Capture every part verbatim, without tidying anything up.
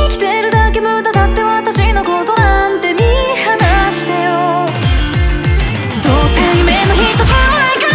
きてるだけ無駄だって私のことなんて見放してよ。どうせ夢の一つもないから。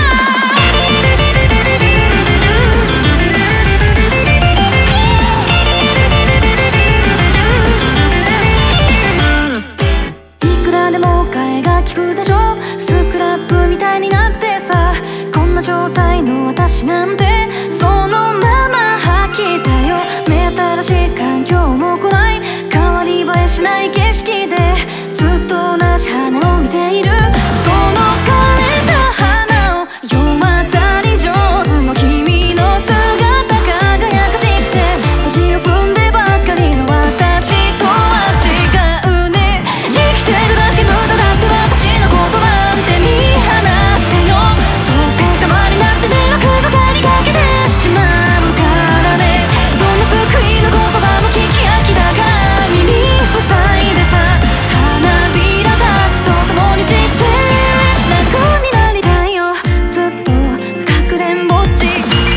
いくらでも替えが利くでしょ。スクラップみたいになってさ、こんな状態の私なんてそのまま吐きだよ。目新しい環境も来ない、変わり映えしない景色でずっと同じ花を見ている。その枯れた花を世渡り上手の君の姿輝かしくて、年を踏んでばっかりの私とは違うね。生きてるだけ無駄だって私のことなんて見放してよ。どうせ邪魔になって迷惑ばかりかけてしまうからね。どんな救いの言葉も聞き飽きだから耳塞いでさ、花びらたちと共に散って楽になりたいよ。ずっとかくれんぼっち。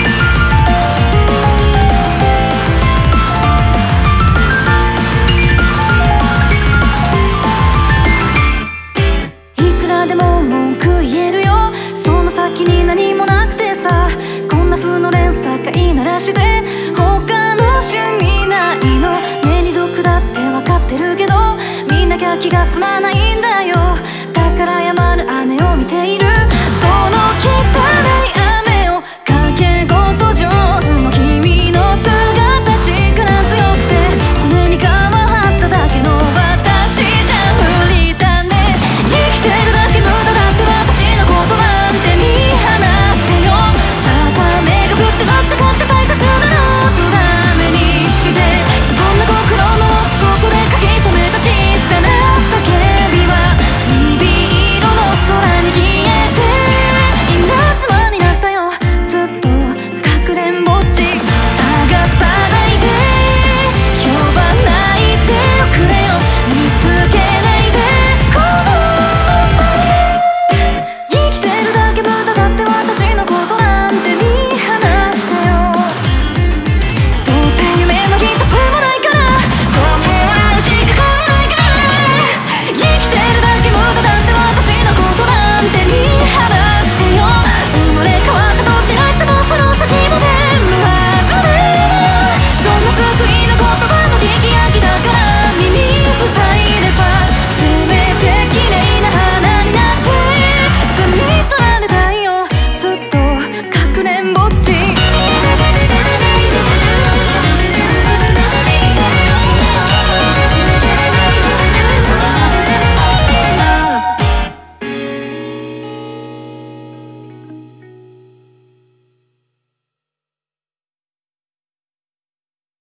いくらでも文句言えるよ。その先に何もなくてさ、こんな風の連鎖飼いならして他の趣味ないの。目に毒だって分かってるけど見なきゃ気が済まない。